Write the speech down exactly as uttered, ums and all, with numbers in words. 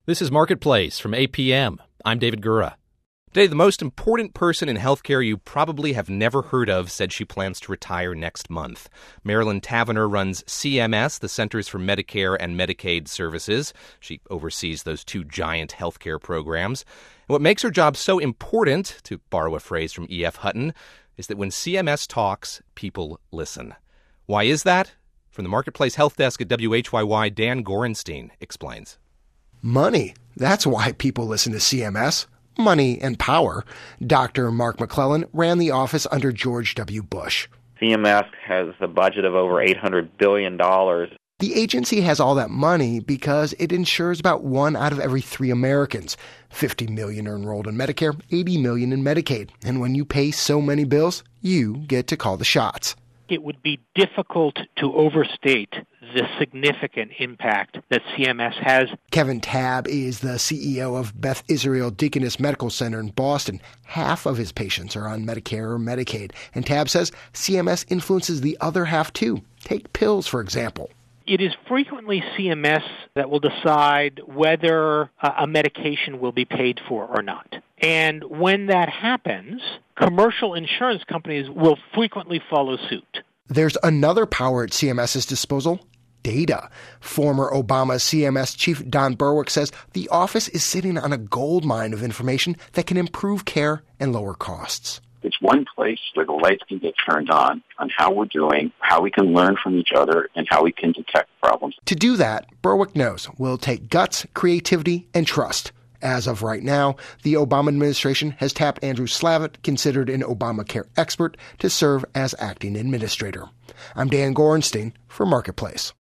This is Marketplace from A P M. I'm David Gura. Today, the most important person in healthcare you probably have never heard of said she plans to retire next month. Marilyn Tavenner runs C M S, the Centers for Medicare and Medicaid Services. She oversees those two giant healthcare programs. And what makes her job so important, to borrow a phrase from E F. Hutton, is that when C M S talks, people listen. Why is that? From the Marketplace Health Desk at W H Y Y, Dan Gorenstein explains. Money. That's why people listen to C M S. Money and power. Doctor Mark McClellan ran the office under George W. Bush. C M S has a budget of over eight hundred billion dollars. The agency has all that money because it insures about one out of every three Americans. fifty million are enrolled in Medicare, eighty million in Medicaid. And when you pay so many bills, you get to call the shots. It would be difficult to overstate the significant impact that C M S has. Kevin Tabb is the C E O of Beth Israel Deaconess Medical Center in Boston. Half of his patients are on Medicare or Medicaid. And Tabb says C M S influences the other half too. Take pills, for example. It is frequently C M S that will decide whether a medication will be paid for or not. And when that happens, commercial insurance companies will frequently follow suit. There's another power at C M S's disposal: data. Former Obama C M S chief Don Berwick says the office is sitting on a gold mine of information that can improve care and lower costs. It's one place where the lights can get turned on on how we're doing, how we can learn from each other, and how we can detect problems. To do that, Berwick knows, will take guts, creativity, and trust. As of right now, the Obama administration has tapped Andrew Slavitt, considered an Obamacare expert, to serve as acting administrator. I'm Dan Gorenstein for Marketplace.